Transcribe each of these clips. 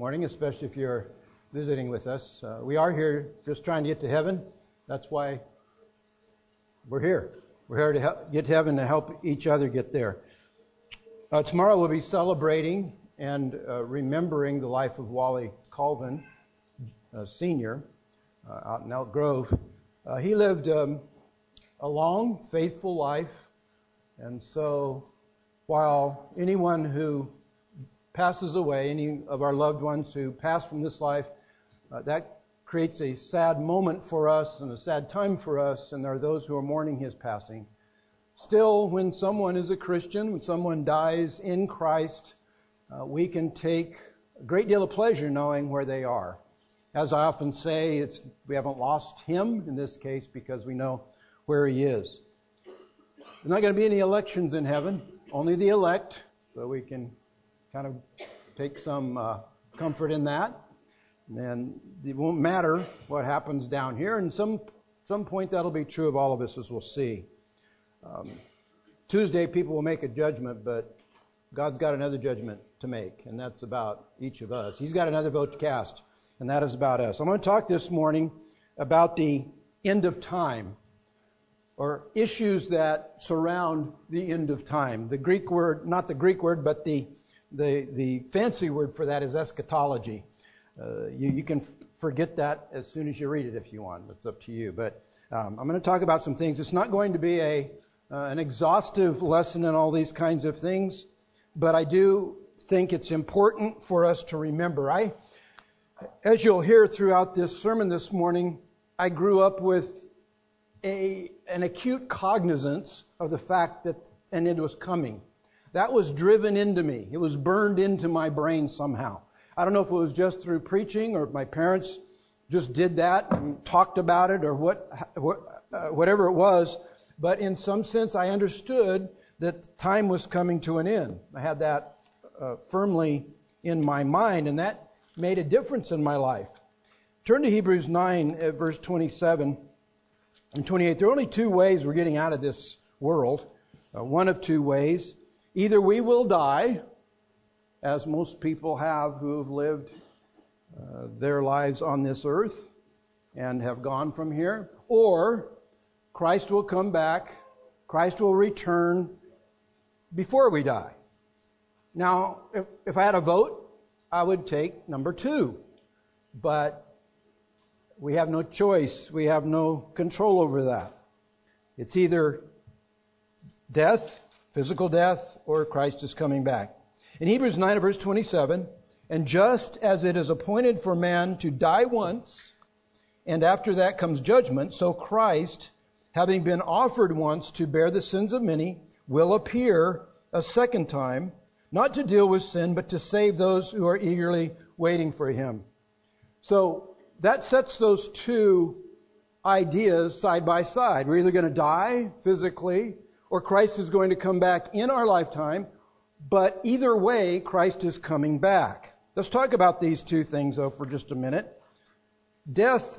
morning, especially if you're visiting with us. We are here just trying to get to heaven. That's why we're here. We're here to get to heaven to help each other get there. Tomorrow we'll be celebrating and remembering the life of Wally Colvin, Sr., out in Elk Grove. He lived a long, faithful life, and so while anyone who passes away, any of our loved ones who pass from this life, that creates a sad moment for us and a sad time for us, and there are those who are mourning his passing. Still, when someone is a Christian, when someone dies in Christ, we can take a great deal of pleasure knowing where they are. As I often say, we haven't lost him in this case because we know where he is. There's not going to be any elections in heaven, only the elect, so we can kind of take some comfort in that. And it won't matter what happens down here, and some point that'll be true of all of us, as we'll see. Tuesday people will make a judgment, but God's got another judgment to make, and that's about each of us. He's got another vote to cast, and that is about us. I'm going to talk this morning about the end of time, or issues that surround the end of time. The Greek word, not the Greek word, but the fancy word for that is eschatology. You can forget that as soon as you read it if you want. It's up to you. But I'm going to talk about some things. It's not going to be an exhaustive lesson in all these kinds of things, but I do think it's important for us to remember. As you'll hear throughout this sermon this morning, I grew up with an acute cognizance of the fact that an end was coming. That was driven into me. It was burned into my brain somehow. I don't know if it was just through preaching or if my parents just did that and talked about it or whatever it was, but in some sense I understood that time was coming to an end. I had that firmly in my mind, and that made a difference in my life. Turn to Hebrews 9 at verse 27 and 28. There are only two ways we're getting out of this world. One of two ways. Either we will die, as most people have who have lived their lives on this earth and have gone from here, or Christ will come back, Christ will return before we die. Now, if I had a vote, I would take number two, but we have no choice. We have no control over that. It's either death, physical death, or Christ is coming back. In Hebrews 9 verse 27, and just as it is appointed for man to die once, and after that comes judgment, so Christ, having been offered once to bear the sins of many, will appear a second time, not to deal with sin, but to save those who are eagerly waiting for him. So that sets those two ideas side by side. We're either going to die physically, or Christ is going to come back in our lifetime. But either way, Christ is coming back. Let's talk about these two things, though, for just a minute. Death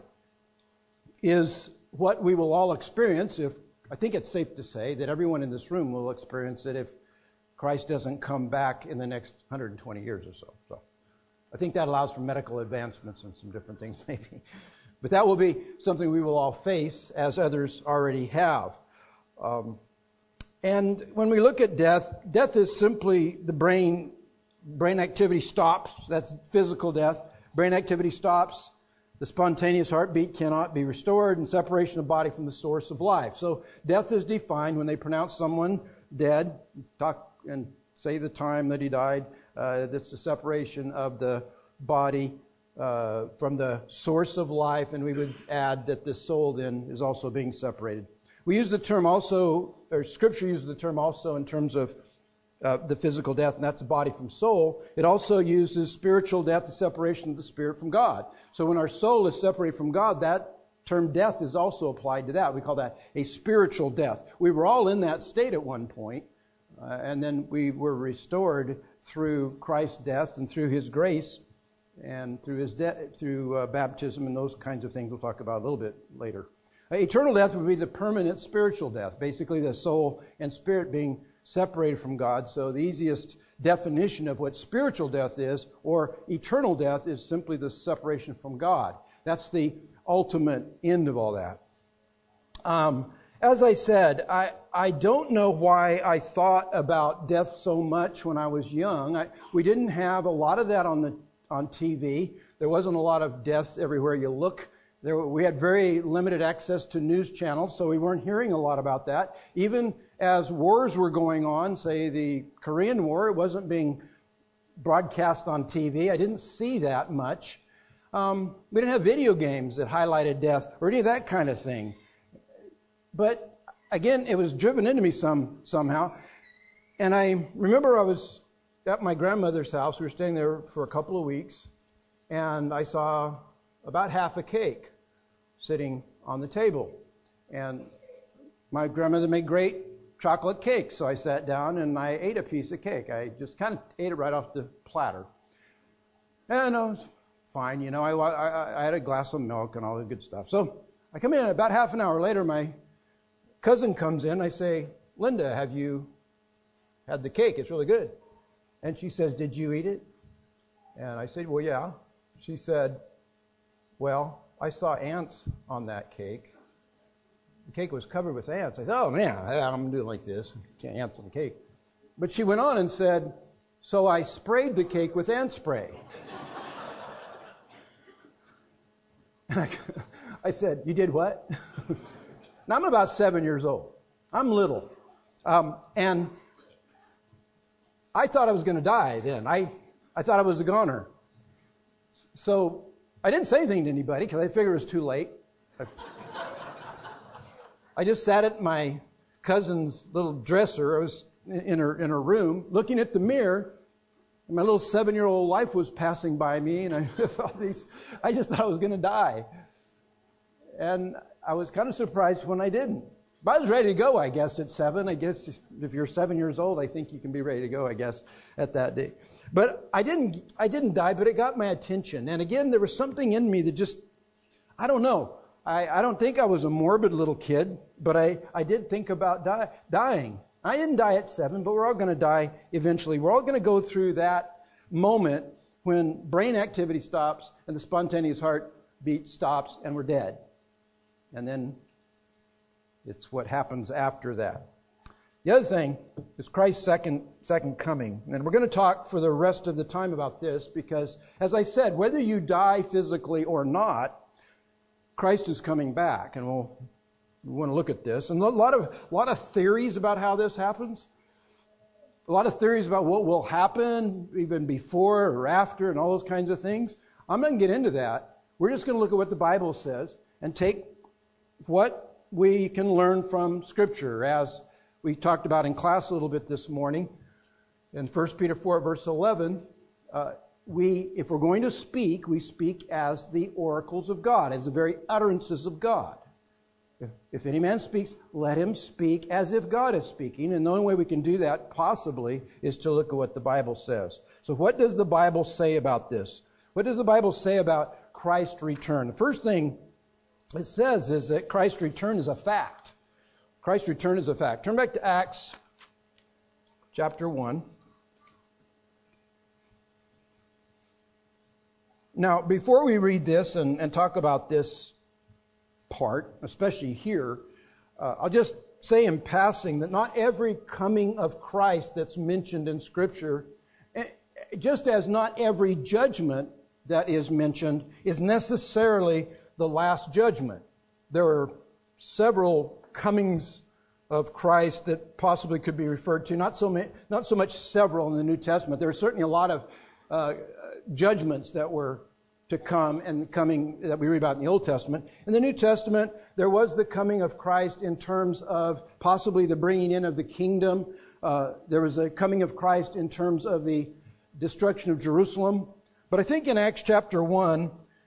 is what we will all experience I think it's safe to say that everyone in this room will experience it if Christ doesn't come back in the next 120 years or so. So I think that allows for medical advancements and some different things maybe. But that will be something we will all face, as others already have. And when we look at death is simply the brain activity stops. That's physical death. Brain activity stops. The spontaneous heartbeat cannot be restored, and separation of body from the source of life. So death is defined when they pronounce someone dead, talk and say the time that he died. That's the separation of the body from the source of life, and we would add that the soul then is also being separated. We use the term also, or Scripture uses the term also in terms of the physical death, and that's the body from soul. It also uses spiritual death, the separation of the spirit from God. So when our soul is separated from God, that term death is also applied to that. We call that a spiritual death. We were all in that state at one point, and then we were restored through Christ's death and through His grace and through His through baptism and those kinds of things we'll talk about a little bit later. Eternal death would be the permanent spiritual death, basically the soul and spirit being separated from God. So the easiest definition of what spiritual death is, or eternal death, is simply the separation from God. That's the ultimate end of all that. As I said, I don't know why I thought about death so much when I was young. We didn't have a lot of that on TV. There wasn't a lot of death everywhere you look. We had very limited access to news channels, so we weren't hearing a lot about that. Even as wars were going on, say the Korean War, it wasn't being broadcast on TV. I didn't see that much. We didn't have video games that highlighted death or any of that kind of thing. But again, it was driven into me somehow. And I remember I was at my grandmother's house. We were staying there for a couple of weeks. And I saw about half a cake sitting on the table. And my grandmother made great chocolate cake. So I sat down and I ate a piece of cake. I just kind of ate it right off the platter. And I was fine. I had a glass of milk and all the good stuff. So I come in about half an hour later, my cousin comes in. I say, Linda, have you had the cake? It's really good. And she says, did you eat it? And I said, well, yeah. She said, well, I saw ants on that cake. The cake was covered with ants. I said, oh, man, I'm doing like this. Can't ants on the cake. But she went on and said, so I sprayed the cake with ant spray. I said, you did what? Now, I'm about 7 years old. I'm little. And I thought I was going to die then. I thought I was a goner. So I didn't say anything to anybody because I figured it was too late. I just sat at my cousin's little dresser. I was in her room looking at the mirror. And my little 7-year-old life was passing by me, and I felt I just thought I was going to die. And I was kind of surprised when I didn't. But I was ready to go, I guess, at 7. I guess if you're 7 years old, I think you can be ready to go, I guess, at that day. But I didn't die, but it got my attention. And again, there was something in me that just, I don't know. I don't think I was a morbid little kid, but I did think about dying. I didn't die at 7, but we're all going to die eventually. We're all going to go through that moment when brain activity stops and the spontaneous heartbeat stops and we're dead. And then it's what happens after that. The other thing is Christ's second coming. And we're going to talk for the rest of the time about this because, as I said, whether you die physically or not, Christ is coming back. And we want to look at this. And a lot of theories about how this happens. A lot of theories about what will happen even before or after and all those kinds of things. I'm not going to get into that. We're just going to look at what the Bible says and take what we can learn from Scripture, as we talked about in class a little bit this morning. In 1 Peter 4, verse 11, if we're going to speak, we speak as the oracles of God, as the very utterances of God. If any man speaks, let him speak as if God is speaking. And the only way we can do that, possibly, is to look at what the Bible says. So what does the Bible say about this? What does the Bible say about Christ's return? The first thing it says is that Christ's return is a fact. Christ's return is a fact. Turn back to Acts chapter 1. Now, before we read this and talk about this part, especially here, I'll just say in passing that not every coming of Christ that's mentioned in Scripture, just as not every judgment that is mentioned is necessarily the last judgment. There are several comings of Christ that possibly could be referred to. Not so much several in the New Testament. There are certainly a lot of judgments that were to come and coming that we read about in the Old Testament. In the New Testament, there was the coming of Christ in terms of possibly the bringing in of the kingdom. There was a coming of Christ in terms of the destruction of Jerusalem. But I think in Acts chapter 1,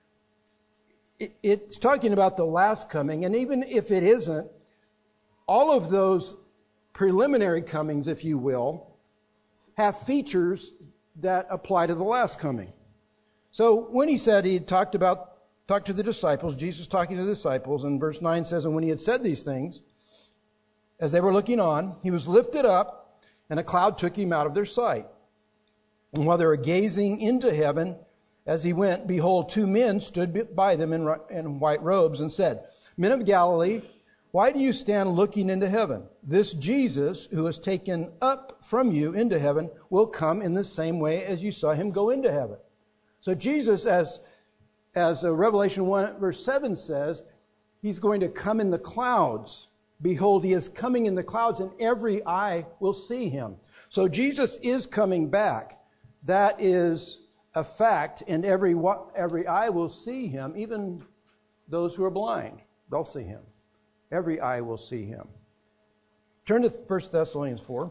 it's talking about the last coming, and even if it isn't, all of those preliminary comings, if you will, have features that apply to the last coming. So when he said he talked to the disciples, Jesus talking to the disciples, and verse 9 says, and when he had said these things, as they were looking on, he was lifted up, and a cloud took him out of their sight. And while they were gazing into heaven as he went, behold, two men stood by them in white robes and said, Men of Galilee, why do you stand looking into heaven? This Jesus, who was taken up from you into heaven, will come in the same way as you saw him go into heaven. So Jesus, as Revelation 1 verse 7 says, he's going to come in the clouds. Behold, he is coming in the clouds, and every eye will see him. So Jesus is coming back. That is a fact, and every eye will see him, even those who are blind. They'll see him. Every eye will see him. Turn to 1 Thessalonians 4.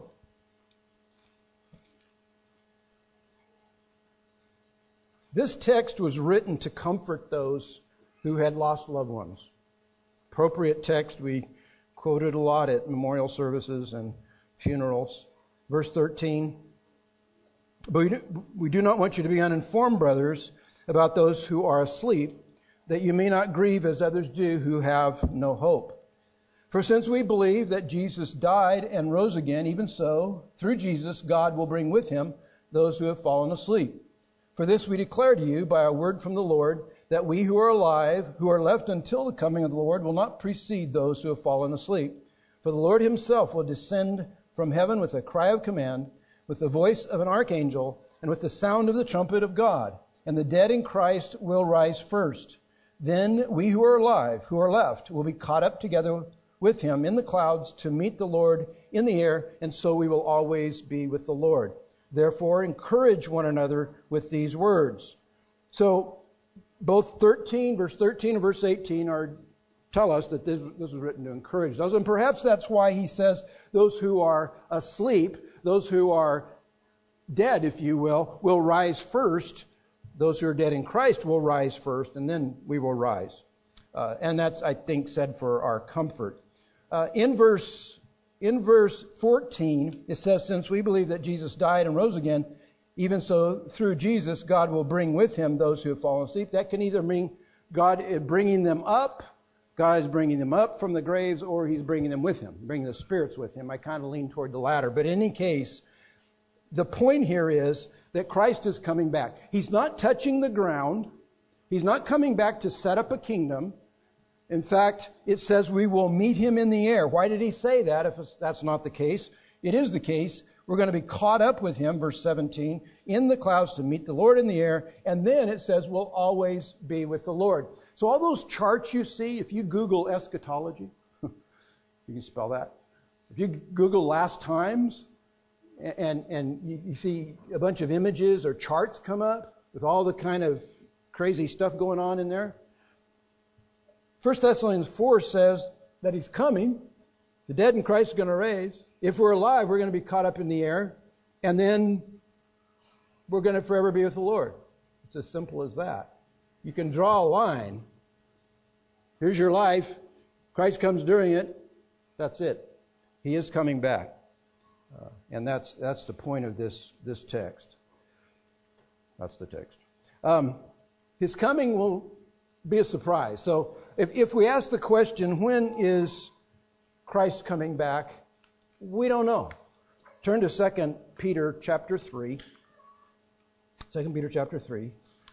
This text was written to comfort those who had lost loved ones. Appropriate text. We quoted a lot at memorial services and funerals. Verse 13. But we do not want you to be uninformed, brothers, about those who are asleep, that you may not grieve as others do who have no hope. For since we believe that Jesus died and rose again, even so, through Jesus, God will bring with him those who have fallen asleep. For this we declare to you by a word from the Lord, that we who are alive, who are left until the coming of the Lord, will not precede those who have fallen asleep. For the Lord himself will descend from heaven with a cry of command, with the voice of an archangel, and with the sound of the trumpet of God. And the dead in Christ will rise first. Then we who are alive, who are left, will be caught up together with him in the clouds to meet the Lord in the air, and so we will always be with the Lord. Therefore, encourage one another with these words. So, both verse 13 and verse 18 tell us that this was written to encourage those. And perhaps that's why he says those who are asleep, those who are dead, if you will rise first. Those who are dead in Christ will rise first, and then we will rise. And that's, I think, said for our comfort. In verse 14, it says, since we believe that Jesus died and rose again, even so through Jesus, God will bring with him those who have fallen asleep. That can either mean God bringing them up, God is bringing them up from the graves, or he's bringing them with him, bringing the spirits with him. I kind of lean toward the latter. But in any case, the point here is that Christ is coming back. He's not touching the ground. He's not coming back to set up a kingdom. In fact, it says we will meet him in the air. Why did he say that if that's not the case? It is the case. We're going to be caught up with him, verse 17, in the clouds to meet the Lord in the air. And then it says we'll always be with the Lord. So all those charts you see, if you Google eschatology, you can spell that. If you Google last times, and you see a bunch of images or charts come up with all the kind of crazy stuff going on in there. 1 Thessalonians 4 says that he's coming. The dead in Christ are going to raise. If we're alive, we're going to be caught up in the air. And then we're going to forever be with the Lord. It's as simple as that. You can draw a line. Here's your life. Christ comes during it. That's it. He is coming back. And that's the point of this text. That's the text. His coming will be a surprise. So if we ask the question, when is Christ coming back? We don't know. Turn to 2 Peter chapter 3. 2 Peter chapter 3.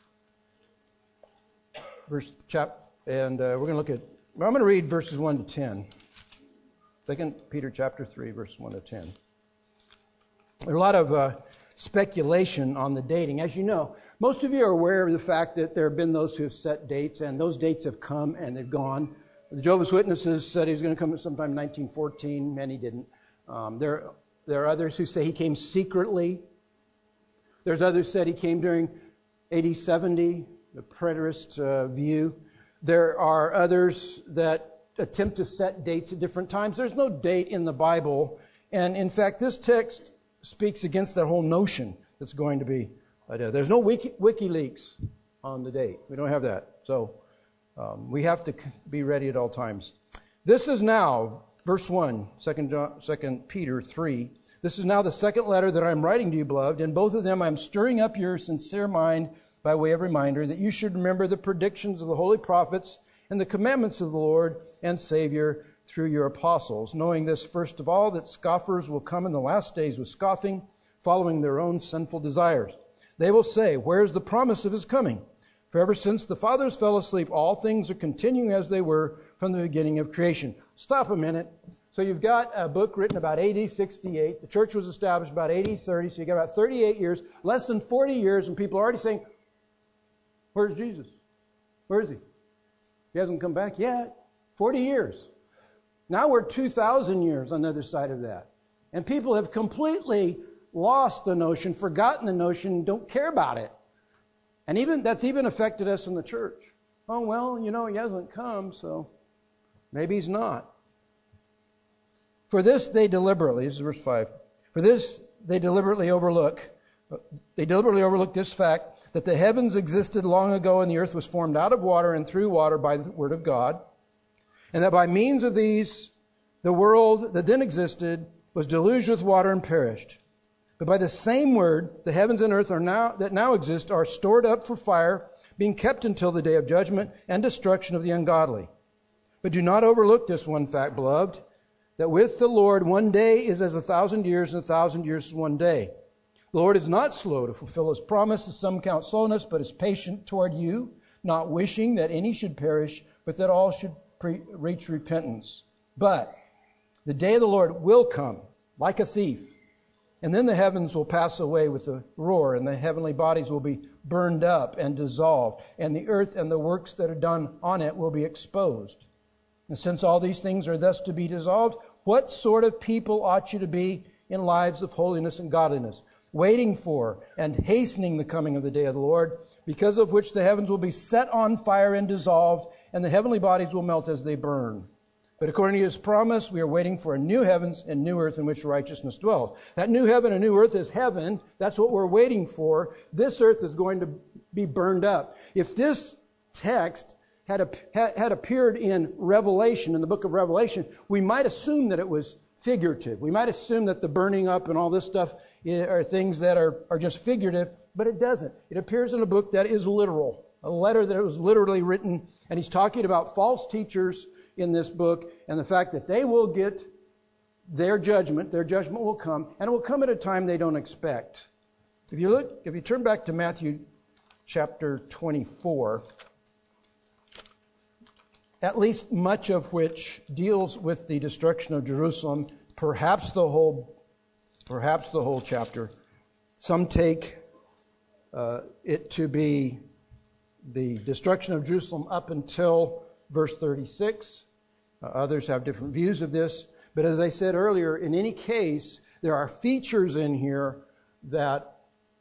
And we're going to look at, I'm going to read verses 1 to 10. 2 Peter chapter 3, verse 1 to 10. There's a lot of speculation on the dating. As you know, most of you are aware of the fact that there have been those who have set dates, and those dates have come and they've gone. The Jehovah's Witnesses said he was going to come sometime in 1914. Many didn't. There are others who say he came secretly. There's others who said he came during AD 70, the preterist view. There are others that attempt to set dates at different times. There's no date in the Bible. And in fact, this text speaks against that whole notion that's going to be. There's no WikiLeaks on the date. We don't have that. So we have to be ready at all times. This is now, verse 1, 2 Peter 3. This is now the second letter that I'm writing to you, beloved. In both of them I'm stirring up your sincere mind by way of reminder that you should remember the predictions of the holy prophets and the commandments of the Lord and Savior through your apostles, knowing this first of all, that scoffers will come in the last days with scoffing, following their own sinful desires. They will say, where is the promise of his coming? For ever since the fathers fell asleep, all things are continuing as they were from the beginning of creation. Stop a minute. So you've got a book written about AD 68. The church was established about AD 30, so you got about 38 years, less than 40 years, and people are already saying, where's Jesus? Where is he? He hasn't come back yet. 40 years. Now we're 2,000 years on the other side of that. And people have completely lost the notion, forgotten the notion, don't care about it. And that's even affected us in the church. Oh, well, he hasn't come, so maybe he's not. For this they deliberately, this is verse 5, for this they deliberately overlook this fact that the heavens existed long ago and the earth was formed out of water and through water by the word of God, and that by means of these the world that then existed was deluged with water and perished. But by the same word, the heavens and earth that now exist are stored up for fire, being kept until the day of judgment and destruction of the ungodly. But do not overlook this one fact, beloved, that with the Lord 1 day is as 1,000 years, and 1,000 years is 1 day. The Lord is not slow to fulfill his promise, as some count slowness, but is patient toward you, not wishing that any should perish, but that all should reach repentance. But the day of the Lord will come like a thief, and then the heavens will pass away with a roar, and the heavenly bodies will be burned up and dissolved, and the earth and the works that are done on it will be exposed. And since all these things are thus to be dissolved, what sort of people ought you to be in lives of holiness and godliness, waiting for and hastening the coming of the day of the Lord, because of which the heavens will be set on fire and dissolved, and the heavenly bodies will melt as they burn. But according to his promise, we are waiting for a new heavens and new earth in which righteousness dwells. That new heaven and new earth is heaven. That's what we're waiting for. This earth is going to be burned up. If this text had appeared in Revelation, in the book of Revelation, we might assume that it was figurative. We might assume that the burning up and all this stuff are things that are just figurative, but it doesn't. It appears in a book that is literal, a letter that was literally written, and he's talking about false teachers in this book and the fact that they will get their judgment will come, and it will come at a time they don't expect. If you turn back to Matthew chapter 24, at least much of which deals with the destruction of Jerusalem, perhaps the whole chapter. Some take it to be the destruction of Jerusalem up until verse 36. Others have different views of this. But as I said earlier, in any case, there are features in here that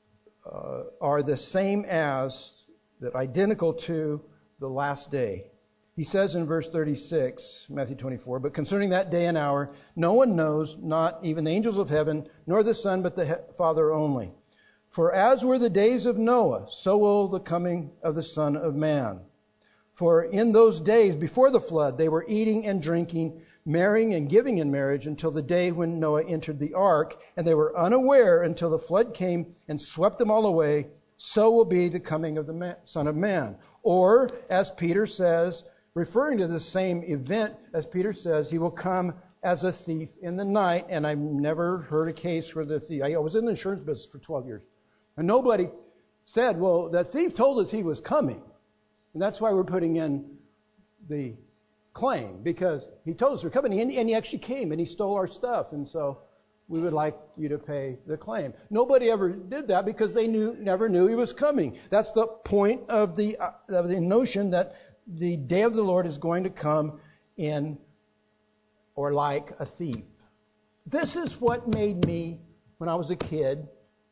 are the same as, that identical to the last day. He says in verse 36, Matthew 24, but concerning that day and hour, no one knows, not even the angels of heaven, nor the Son, but the Father only. For as were the days of Noah, so will the coming of the Son of Man. For in those days before the flood, they were eating and drinking, marrying and giving in marriage until the day when Noah entered the ark, and they were unaware until the flood came and swept them all away. So will be the coming of the Son of Man. Or, as Peter says, referring to the same event, as Peter says, he will come as a thief in the night. And I've never heard a case where the thief, I was in the insurance business for 12 years, and nobody said, well, the thief told us he was coming. And that's why we're putting in the claim, because he told us we're coming, and he actually came, and he stole our stuff, and so we would like you to pay the claim. Nobody ever did that because they never knew he was coming. That's the point of the notion that the day of the Lord is going to come in or like a thief. This is what made me, when I was a kid,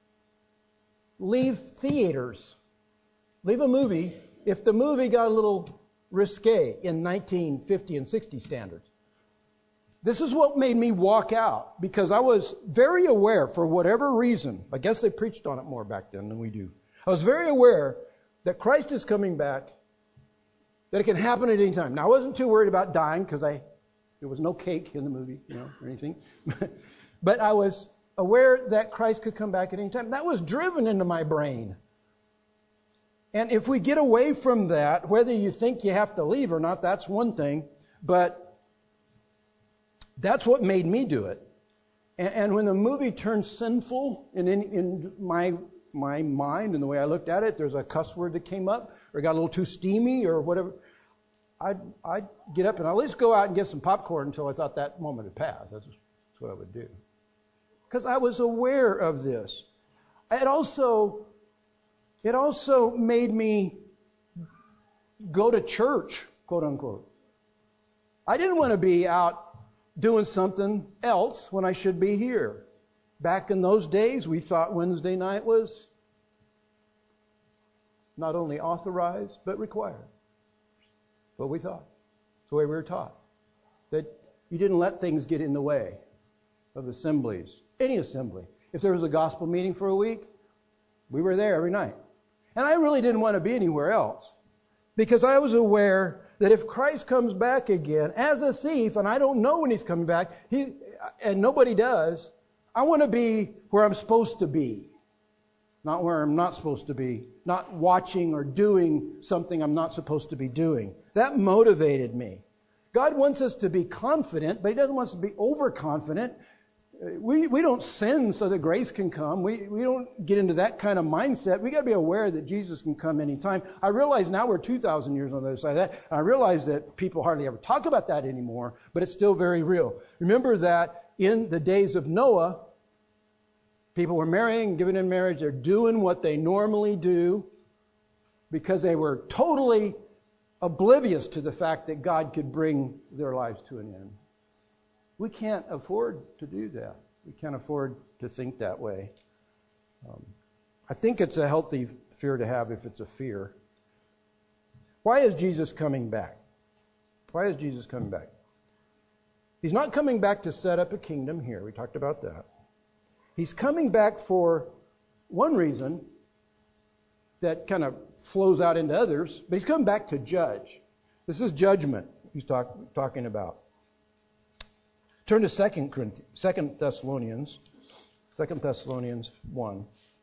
leave theaters, leave a movie, if the movie got a little risque in 1950 and 60 standards. This is what made me walk out, because I was very aware, for whatever reason, I guess they preached on it more back then than we do. I was very aware that Christ is coming back, that it can happen at any time. Now, I wasn't too worried about dying, because there was no cake in the movie, or anything. But I was aware that Christ could come back at any time. That was driven into my brain. And if we get away from that, whether you think you have to leave or not, that's one thing. But That's what made me do it. And when the movie turned sinful in my mind and the way I looked at it, there's a cuss word that came up or got a little too steamy or whatever, I'd get up and I'd at least go out and get some popcorn until I thought that moment had passed. That's what I would do. Because I was aware of this. It also made me go to church, quote unquote. I didn't want to be out doing something else when I should be here. Back in those days, we thought Wednesday night was not only authorized, but required. What we thought. It's the way we were taught. That you didn't let things get in the way of assemblies. Any assembly. If there was a gospel meeting for a week, we were there every night. And I really didn't want to be anywhere else. Because I was aware that if Christ comes back again as a thief, and I don't know when He's coming back, and nobody does, I want to be where I'm supposed to be. Not where I'm not supposed to be. Not watching or doing something I'm not supposed to be doing. That motivated me. God wants us to be confident, but He doesn't want us to be overconfident. We don't sin so that grace can come. We don't get into that kind of mindset. We got to be aware that Jesus can come anytime. I realize now we're 2,000 years on the other side of that. And I realize that people hardly ever talk about that anymore, but it's still very real. Remember that in the days of Noah, people were marrying, giving in marriage. They're doing what they normally do because they were totally oblivious to the fact that God could bring their lives to an end. We can't afford to do that. We can't afford to think that way. I think it's a healthy fear to have if it's a fear. Why is Jesus coming back? Why is Jesus coming back? He's not coming back to set up a kingdom here. We talked about that. He's coming back for one reason that kind of flows out into others, but He's coming back to judge. This is judgment He's talking about. Turn to 2 Thessalonians 1.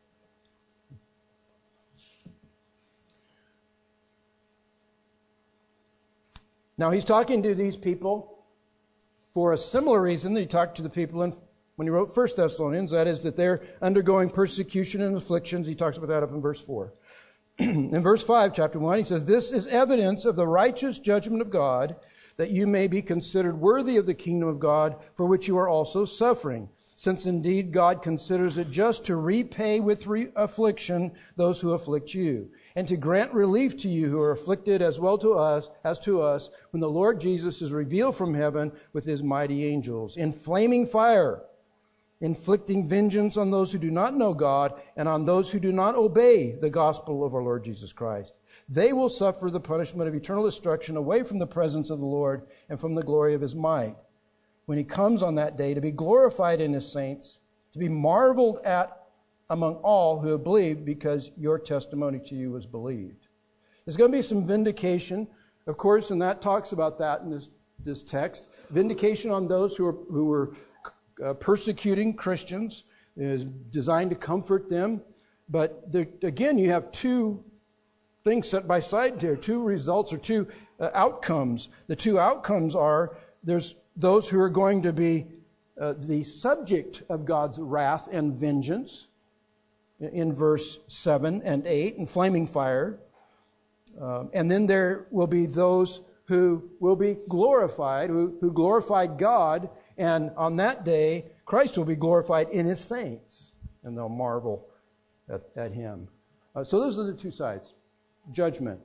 Now he's talking to these people for a similar reason that he talked to the people when he wrote 1 Thessalonians, that is that they're undergoing persecution and afflictions. He talks about that up in verse 4. In verse 5, chapter 1, he says, "This is evidence of the righteous judgment of God, that you may be considered worthy of the kingdom of God, for which you are also suffering. Since indeed God considers it just to repay with affliction those who afflict you, and to grant relief to you who are afflicted as well to us as to us, when the Lord Jesus is revealed from heaven with His mighty angels, in flaming fire, inflicting vengeance on those who do not know God, and on those who do not obey the gospel of our Lord Jesus Christ. They will suffer the punishment of eternal destruction away from the presence of the Lord and from the glory of His might, when He comes on that day to be glorified in His saints, to be marveled at among all who have believed, because your testimony to you was believed." There's going to be some vindication, of course, and that talks about that in this text. Vindication on those who were persecuting Christians is designed to comfort them. But again, you have two things set by side here, two results or two outcomes. The two outcomes are there's those who are going to be the subject of God's wrath and vengeance in verse 7 and 8 in flaming fire. And then there will be those who will be glorified, who glorified God, and on that day Christ will be glorified in His saints, and they'll marvel at Him. So those are the two sides. Judgment.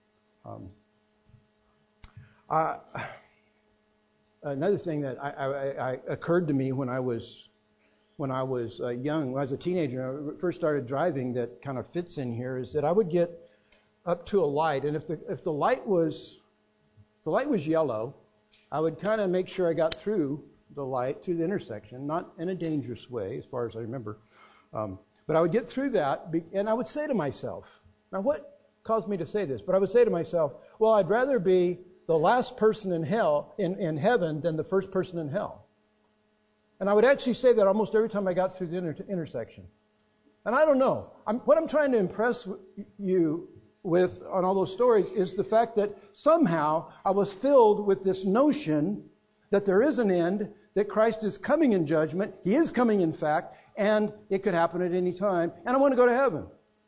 Another thing that I occurred to me when I was young, when I was a teenager, when I first started driving, that kind of fits in here, is that I would get up to a light, and if the light was yellow, I would kind of make sure I got through the light, through the intersection, not in a dangerous way, as far as I remember, but I would get through that, and I would say to myself, now what caused me to say this? But I would say to myself, well, I'd rather be the last person in heaven than the first person in hell. And I would actually say that almost every time I got through the intersection. And I don't know. What I'm trying to impress you with on all those stories is the fact that somehow I was filled with this notion that there is an end, that Christ is coming in judgment. He is coming in fact, and it could happen at any time. And I want to go to heaven.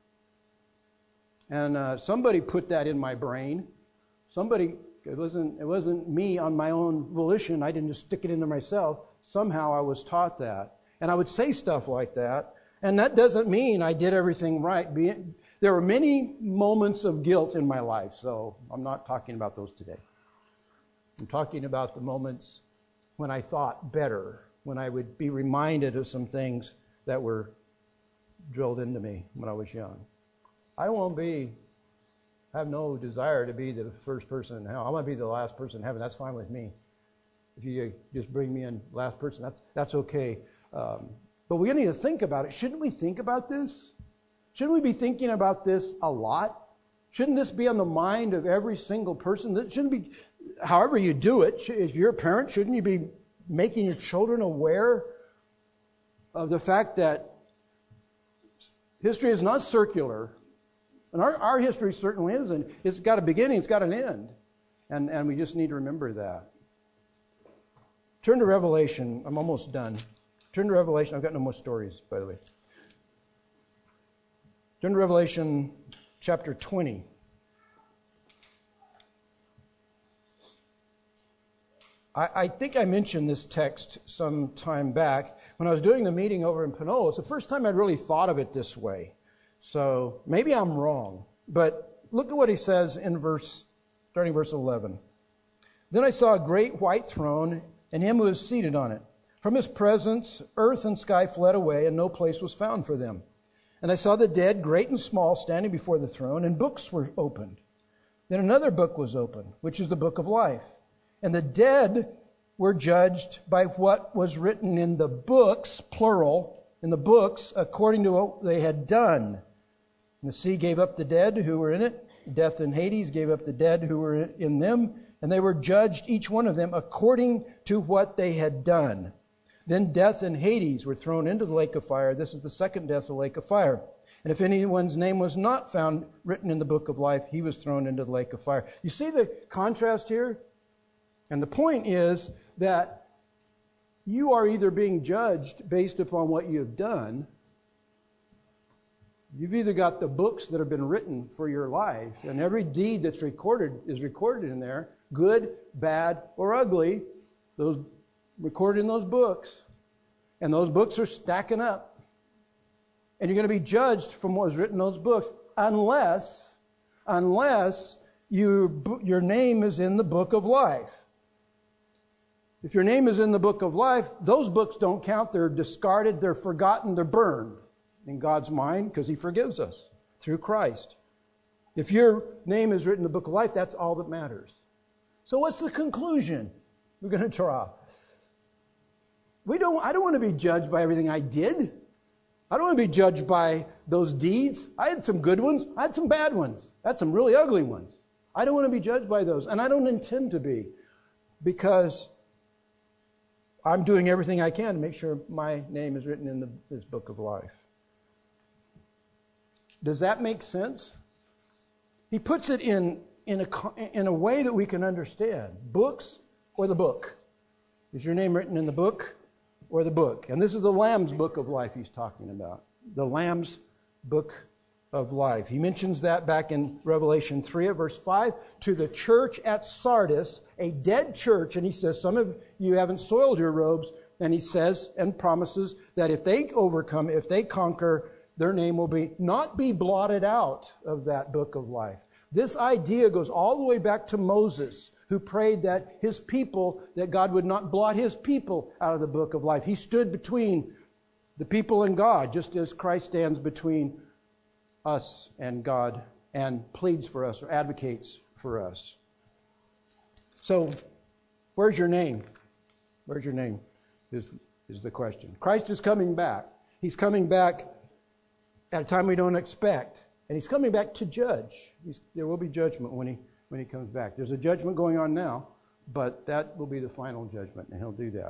And somebody put that in my brain. It wasn't me on my own volition. I didn't just stick it into myself. Somehow I was taught that. And I would say stuff like that. And that doesn't mean I did everything right. There were many moments of guilt in my life, so I'm not talking about those today. I'm talking about the moments when I thought better, when I would be reminded of some things that were drilled into me when I was young. I have no desire to be the first person in hell. I want to be the last person in heaven. That's fine with me. If you just bring me in last person, that's okay. But we need to think about it. Shouldn't we think about this? Shouldn't we be thinking about this a lot? Shouldn't this be on the mind of every single person? That shouldn't be, however you do it. If you're a parent, shouldn't you be making your children aware of the fact that history is not circular? And our history certainly isn't. It's got a beginning, it's got an end. And we just need to remember that. Turn to Revelation. I'm almost done. Turn to Revelation. I've got no more stories, by the way. Turn to Revelation chapter 20. I think I mentioned this text some time back when I was doing the meeting over in Pinole. It's the first time I'd really thought of it this way. So maybe I'm wrong. But look at what he says in starting verse 11. Then I saw a great white throne and him who was seated on it. From his presence, earth and sky fled away, and no place was found for them. And I saw the dead, great and small, standing before the throne, and books were opened. Then another book was opened, which is the book of life. And the dead were judged by what was written in the books, plural, in the books, according to what they had done. And the sea gave up the dead who were in it. Death and Hades gave up the dead who were in them. And they were judged, each one of them, according to what they had done. Then death and Hades were thrown into the lake of fire. This is the second death, the lake of fire. And if anyone's name was not found written in the book of life, he was thrown into the lake of fire. You see the contrast here? And the point is that you are either being judged based upon what you have done. You've either got the books that have been written for your life, and every deed that's recorded is recorded in there, good, bad, or ugly. Those recorded in those books. And those books are stacking up. And you're going to be judged from what was written in those books unless your name is in the book of life. If your name is in the book of life, those books don't count. They're discarded, they're forgotten, they're burned in God's mind because He forgives us through Christ. If your name is written in the book of life, that's all that matters. So what's the conclusion we're going to draw? I don't want to be judged by everything I did. I don't want to be judged by those deeds. I had some good ones. I had some bad ones. I had some really ugly ones. I don't want to be judged by those. And I don't intend to be, because I'm doing everything I can to make sure my name is written in this book of life. Does that make sense? He puts it in a way that we can understand. Books or the book? Is your name written in the book or the book? And this is the Lamb's book of life he's talking about. The Lamb's book of life. He mentions that back in Revelation 3 at verse 5 to the church at Sardis, a dead church. And he says, some of you haven't soiled your robes. And he says and promises that if they overcome, if they conquer, their name will not be blotted out of that book of life. This idea goes all the way back to Moses, who prayed that that God would not blot his people out of the book of life. He stood between the people and God, just as Christ stands between us and God and pleads for us or advocates for us. So, where's your name? Where's your name is the question. Christ is coming back. He's coming back at a time we don't expect. And He's coming back to judge. There will be judgment when He comes back. There's a judgment going on now, but that will be the final judgment, and He'll do that.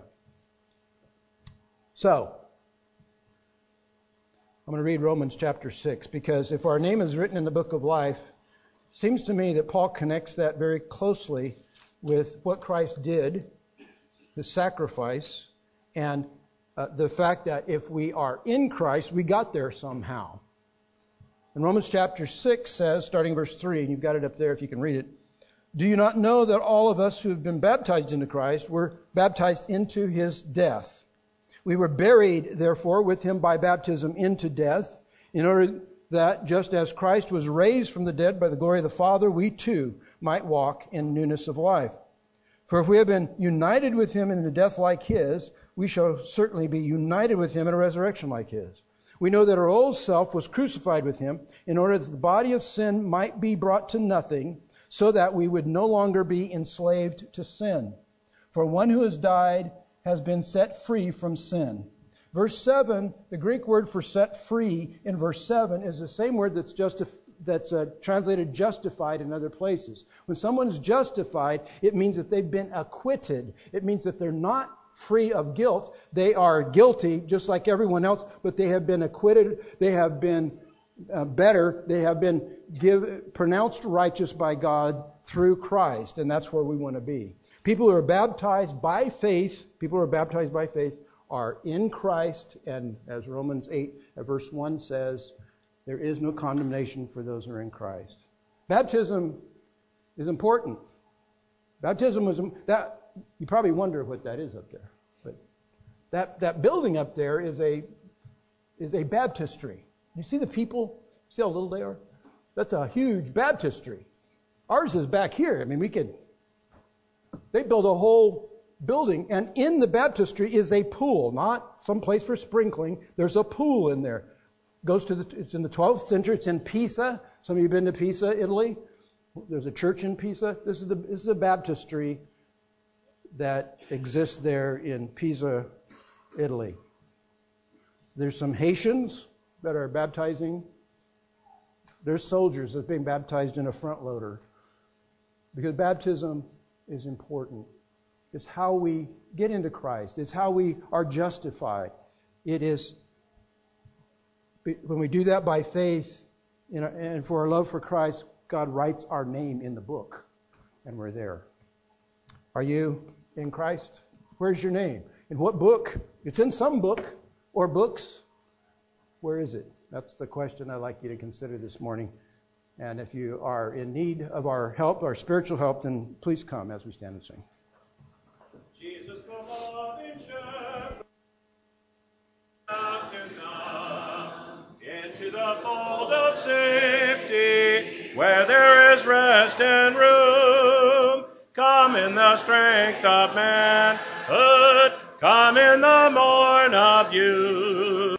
So, I'm going to read Romans chapter 6, because if our name is written in the book of life, it seems to me that Paul connects that very closely with what Christ did His sacrifice, and the fact that if we are in Christ, we got there somehow. And Romans chapter 6 says, starting verse 3, and you've got it up there if you can read it, do you not know that all of us who have been baptized into Christ were baptized into His death? We were buried, therefore, with Him by baptism into death, in order that just as Christ was raised from the dead by the glory of the Father, we too might walk in newness of life. For if we have been united with Him in a death like His, we shall certainly be united with Him in a resurrection like His. We know that our old self was crucified with Him in order that the body of sin might be brought to nothing, so that we would no longer be enslaved to sin. For one who has died has been set free from sin. Verse 7, the Greek word for set free in verse 7 is the same word that's translated justified in other places. When someone's justified, it means that they've been acquitted. It means that they're not free of guilt. They are guilty just like everyone else, but they have been acquitted. They have been better. They have been pronounced righteous by God through Christ, and that's where we want to be. People who are baptized by faith, are in Christ, and as Romans 8 verse 1 says, there is no condemnation for those who are in Christ. Baptism is important. Baptism was that. You probably wonder what that is up there, but that building up there is a baptistry. You see the people? See how little they are? That's a huge baptistry. Ours is back here. I mean, they build a whole building, and in the baptistry is a pool, not some place for sprinkling. There's a pool in there. It's in the 12th century. It's in Pisa. Some of you have been to Pisa, Italy. There's a church in Pisa. This is a baptistry that exists there in Pisa, Italy. There's some Haitians that are baptizing. There's soldiers that are being baptized in a front loader. Because baptism is important. It's how we get into Christ. It's how we are justified. It is, when we do that by faith, and for our love for Christ, God writes our name in the book, and we're there. Are you in Christ? Where's your name? In what book? It's in some book or books. Where is it? That's the question I'd like you to consider this morning. And if you are in need of our help, our spiritual help, then please come as we stand and sing. Jesus, the loving shepherd, out to come into the fold of safety, where there is rest and room. Come in the strength of manhood, come in the morn of youth.